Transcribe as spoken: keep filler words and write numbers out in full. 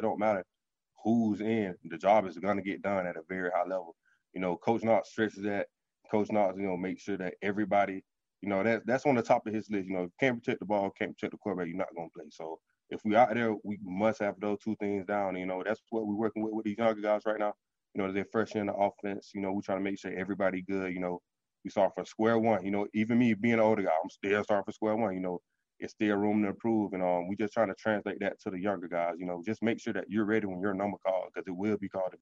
it don't matter who's in. The job is going to get done at a very high level. You know, Coach Knox stresses that. Coach Knox, you know, make sure that everybody, you know, that's that's on the top of his list. You know, if you can't protect the ball, can't protect the quarterback, you're not going to play. So if we out there, we must have those two things down. You know, that's what we're working with with these younger guys right now. You know, they're fresh in the offense. You know, we're trying to make sure everybody good. You know, we start from square one. You know, even me being an older guy, I'm still starting from square one. You know, it's still room to improve, and um, we just trying to translate that to the younger guys. You know, just make sure that you're ready when your number called because it will be called